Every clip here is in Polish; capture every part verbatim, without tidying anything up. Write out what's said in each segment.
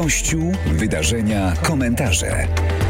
Kościół, wydarzenia, komentarze.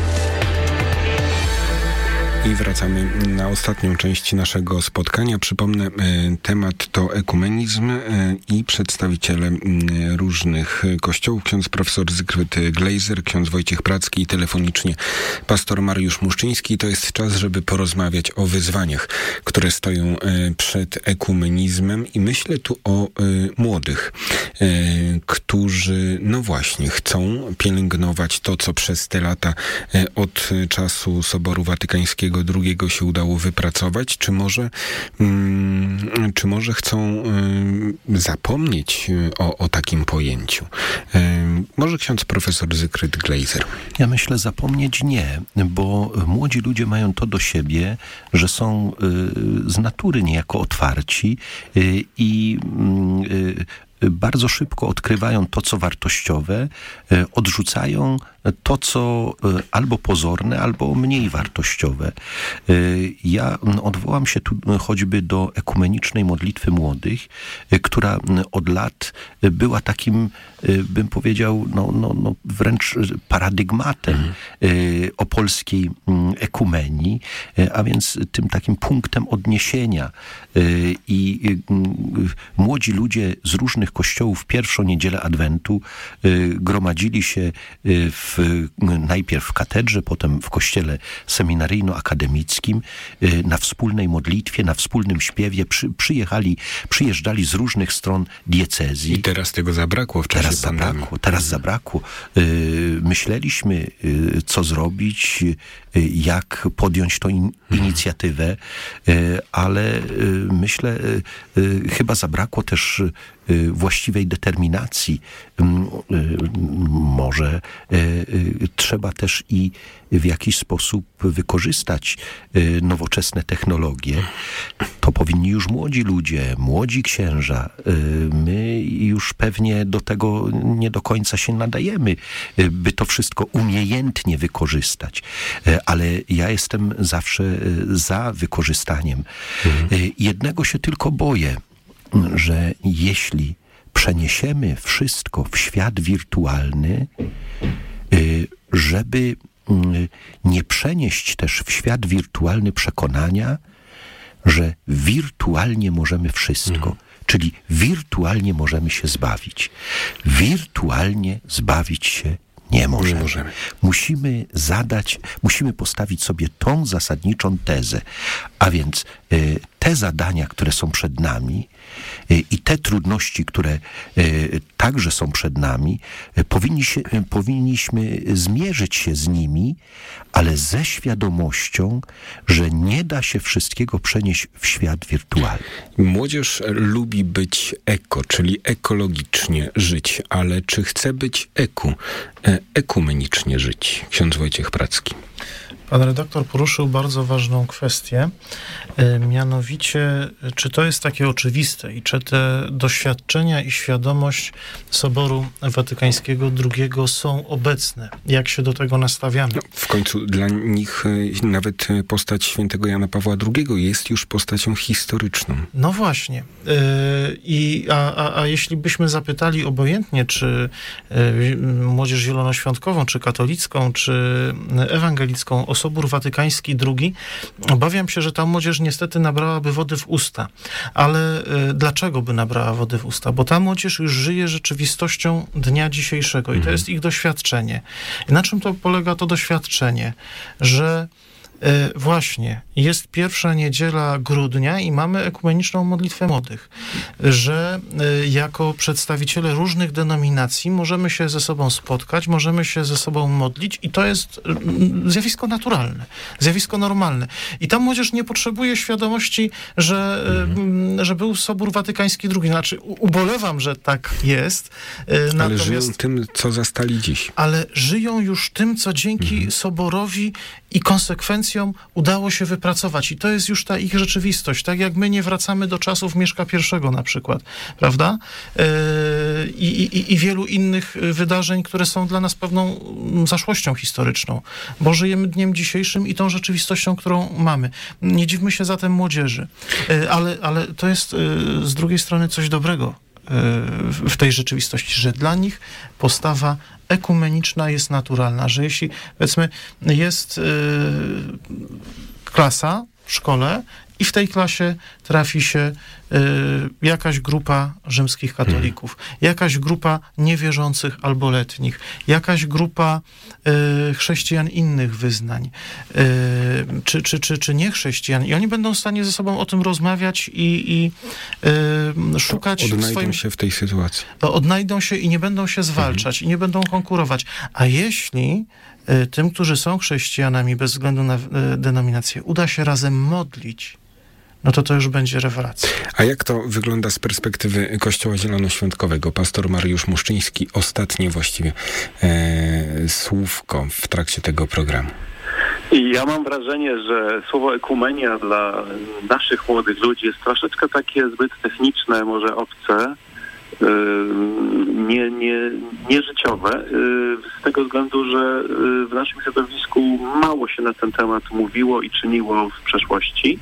I wracamy na ostatnią część naszego spotkania. Przypomnę, temat to ekumenizm i przedstawiciele różnych kościołów. Ksiądz profesor Zygfryd Glejzer, ksiądz Wojciech Pracki i telefonicznie pastor Mariusz Muszczyński. To jest czas, żeby porozmawiać o wyzwaniach, które stoją przed ekumenizmem i myślę tu o młodych, którzy no właśnie chcą pielęgnować to, co przez te lata od czasu Soboru Watykańskiego drugiego się udało wypracować, czy może, hmm, czy może chcą hmm, zapomnieć o, o takim pojęciu? Hmm, może ksiądz profesor Zygfryd Glejzer? Ja myślę, zapomnieć nie, bo młodzi ludzie mają to do siebie, że są y, z natury niejako otwarci y, i y, bardzo szybko odkrywają to, co wartościowe, odrzucają to, co albo pozorne, albo mniej wartościowe. Ja odwołam się tu choćby do ekumenicznej modlitwy młodych, która od lat była takim, bym powiedział, no, no, no wręcz paradygmatem mhm. opolskiej ekumenii, a więc tym takim punktem odniesienia. I młodzi ludzie z różnych kościołów pierwszą niedzielę Adwentu gromadzili się w, najpierw w katedrze, potem w kościele seminaryjno-akademickim na wspólnej modlitwie, na wspólnym śpiewie. Przy, przyjechali, przyjeżdżali z różnych stron diecezji. I teraz tego zabrakło w czasie teraz pandemii. Zabrakło, teraz zabrakło. Myśleliśmy, co zrobić, jak podjąć tą in, inicjatywę, ale myślę, chyba zabrakło też właściwej determinacji. Może trzeba też i w jakiś sposób wykorzystać nowoczesne technologie. To powinni już młodzi ludzie, młodzi księża. My już pewnie do tego nie do końca się nadajemy, by to wszystko umiejętnie wykorzystać. Ale ja jestem zawsze za wykorzystaniem. Mhm. Jednego się tylko boję, że jeśli przeniesiemy wszystko w świat wirtualny, żeby nie przenieść też w świat wirtualny przekonania, że wirtualnie możemy wszystko, mhm. czyli wirtualnie możemy się zbawić. Wirtualnie zbawić się nie możemy. Nie możemy. Musimy zadać, musimy postawić sobie tą zasadniczą tezę, a więc y, te zadania, które są przed nami y, i te trudności, które y, także są przed nami, y, powinni się, y, powinniśmy zmierzyć się z nimi, ale ze świadomością, że nie da się wszystkiego przenieść w świat wirtualny. Młodzież lubi być eko, czyli ekologicznie żyć, ale czy chce być eku, e, ekumenicznie żyć? Ksiądz Wojciech Pracki. Pan redaktor poruszył bardzo ważną kwestię, e, mianowicie czy to jest takie oczywiste i czy te doświadczenia i świadomość Soboru Watykańskiego drugiego są obecne? Jak się do tego nastawiamy? No, w końcu dla nich e, nawet postać świętego Jana Pawła drugiego jest już postacią historyczną. No właśnie. E, i, a, a, a jeśli byśmy zapytali obojętnie, czy e, młodzież zielonoświątkową, czy katolicką, czy ewangelicką o Sobór Watykański drugi, obawiam się, że ta młodzież niestety nabrałaby wody w usta. Ale y, dlaczego by nabrała wody w usta? Bo ta młodzież już żyje rzeczywistością dnia dzisiejszego i to jest ich doświadczenie. I na czym to polega to doświadczenie? Że y, właśnie jest pierwsza niedziela grudnia i mamy ekumeniczną modlitwę młodych, że y, jako przedstawiciele różnych denominacji możemy się ze sobą spotkać, możemy się ze sobą modlić i to jest y, zjawisko naturalne, zjawisko normalne. I ta młodzież nie potrzebuje świadomości, że, y, że był Sobór Watykański drugi. Znaczy, u, ubolewam, że tak jest. Y, ale natomiast, żyją tym, co zastali dziś. Ale żyją już tym, co dzięki mhm. Soborowi i konsekwencjom udało się wypracować. I to jest już ta ich rzeczywistość. Tak jak my nie wracamy do czasów Mieszka I na przykład, prawda? Yy, i, i wielu innych wydarzeń, które są dla nas pewną zaszłością historyczną. Bo żyjemy dniem dzisiejszym i tą rzeczywistością, którą mamy. Nie dziwmy się zatem młodzieży. Yy, ale, ale to jest yy, z drugiej strony coś dobrego. w tej rzeczywistości, że dla nich postawa ekumeniczna jest naturalna, że jeśli, powiedzmy, jest klasa w szkole i w tej klasie trafi się y, jakaś grupa rzymskich katolików, jakaś grupa niewierzących albo letnich, jakaś grupa y, chrześcijan innych wyznań, y, czy, czy, czy, czy niechrześcijan. I oni będą w stanie ze sobą o tym rozmawiać i, i y, szukać... Odnajdą swoim, się w tej sytuacji. Odnajdą się i nie będą się zwalczać, mhm. i nie będą konkurować. A jeśli y, tym, którzy są chrześcijanami bez względu na y, denominację, uda się razem modlić, no to to już będzie rewelacja. A jak to wygląda z perspektywy Kościoła Zielonoświątkowego? Pastor Mariusz Muszczyński, ostatnie właściwie e, słówko w trakcie tego programu. I ja mam wrażenie, że słowo ekumenia dla naszych młodych ludzi jest troszeczkę takie zbyt techniczne, może obce, yy, nie, nie, nieżyciowe, yy, z tego względu, że yy, w naszym środowisku mało się na ten temat mówiło i czyniło w przeszłości.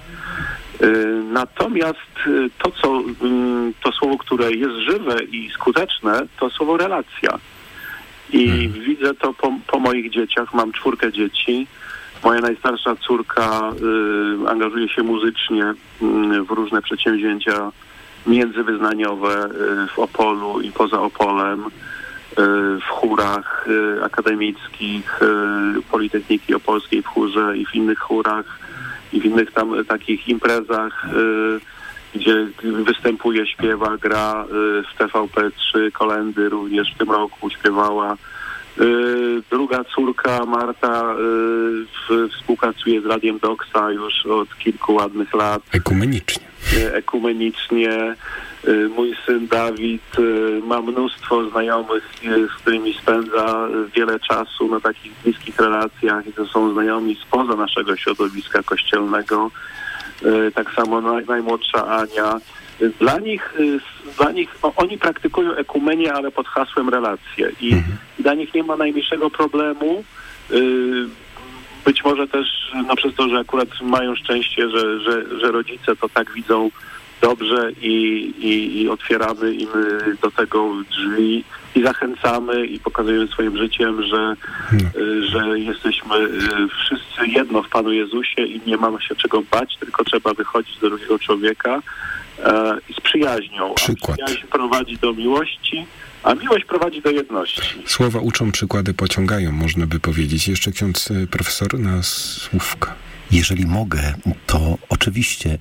Natomiast to, co, to słowo, które jest żywe i skuteczne, to słowo relacja. I hmm. widzę to po, po moich dzieciach. Mam czwórkę dzieci. Moja najstarsza córka y, angażuje się muzycznie y, w różne przedsięwzięcia międzywyznaniowe y, w Opolu i poza Opolem, y, w chórach y, akademickich y, Politechniki Opolskiej w chórze i w innych chórach i w innych tam takich imprezach, y, gdzie występuje, śpiewa, gra, y, w T V P trzy kolędy również w tym roku śpiewała. Y, druga córka, Marta, y, w, współpracuje z Radiem Doksa już od kilku ładnych lat. Ekumenicznie. Y, ekumenicznie. Y, mój syn Dawid y, ma mnóstwo znajomych, y, z którymi spędza wiele czasu na takich bliskich relacjach i to są znajomi spoza naszego środowiska kościelnego. Y, tak samo naj, najmłodsza Ania. Y, dla nich, y, dla nich no, oni praktykują ekumenię, ale pod hasłem relacje i mhm. dla nich nie ma najmniejszego problemu. Y, być może też no, przez to, że akurat mają szczęście, że, że, że rodzice to tak widzą dobrze i, i, i otwieramy im do tego drzwi i zachęcamy i pokazujemy swoim życiem, że, no. że jesteśmy wszyscy jedno w Panu Jezusie i nie mamy się czego bać, tylko trzeba wychodzić do drugiego człowieka e, z przyjaźnią. Przykład. A przyjaźń prowadzi do miłości, a miłość prowadzi do jedności. Słowa uczą, przykłady pociągają, można by powiedzieć. Jeszcze ksiądz profesor na słówka. Jeżeli mogę, to oczywiście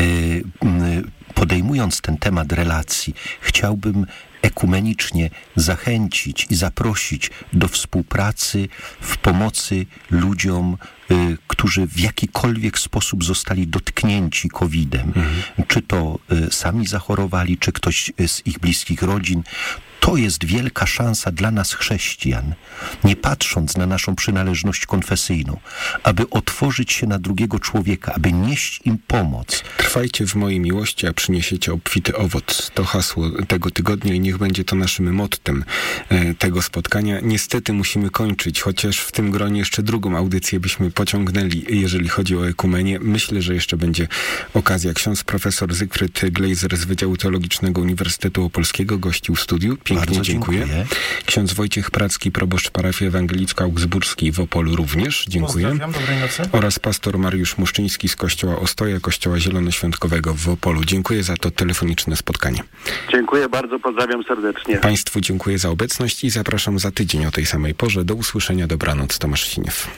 podejmując ten temat relacji, chciałbym ekumenicznie zachęcić i zaprosić do współpracy w pomocy ludziom, y, którzy w jakikolwiek sposób zostali dotknięci kowidem. Mhm. Czy to y, sami zachorowali, czy ktoś z ich bliskich rodzin. To jest wielka szansa dla nas chrześcijan, nie patrząc na naszą przynależność konfesyjną, aby otworzyć się na drugiego człowieka, aby nieść im pomoc. Trwajcie w mojej miłości, a przyniesiecie obfity owoc. To hasło tego tygodnia i niech będzie to naszym mottem e, tego spotkania. Niestety musimy kończyć, chociaż w tym gronie jeszcze drugą audycję byśmy pociągnęli, jeżeli chodzi o ekumenię. Myślę, że jeszcze będzie okazja. Ksiądz profesor Zygfryd Glejzer z Wydziału Teologicznego Uniwersytetu Opolskiego gościł w studiu. Pięknie Bardzo dziękuję. dziękuję. Ksiądz Wojciech Pracki, proboszcz parafii ewangelicko-augsburskiej w Opolu również. Dziękuję. Pozdrawiam, dobrej nocy. Oraz pastor Mariusz Muszczyński z Kościoła Ostoja, Kościoła Zielonoświątkowego w Opolu. Dziękuję za to telefoniczne spotkanie. Dziękuję bardzo, pozdrawiam serdecznie. Państwu dziękuję za obecność i zapraszam za tydzień o tej samej porze. Do usłyszenia, dobranoc. Tomasz Siniew.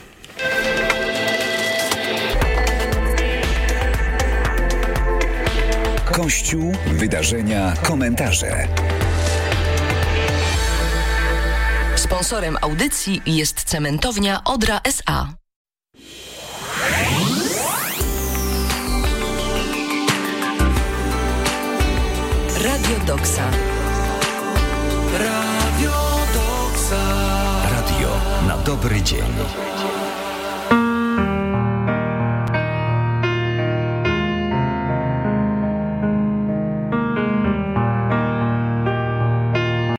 Kościół, wydarzenia, komentarze. Sponsorem audycji jest cementownia Odra S A. Radio Doksa. Radio Doksa. Radio na dobry dzień.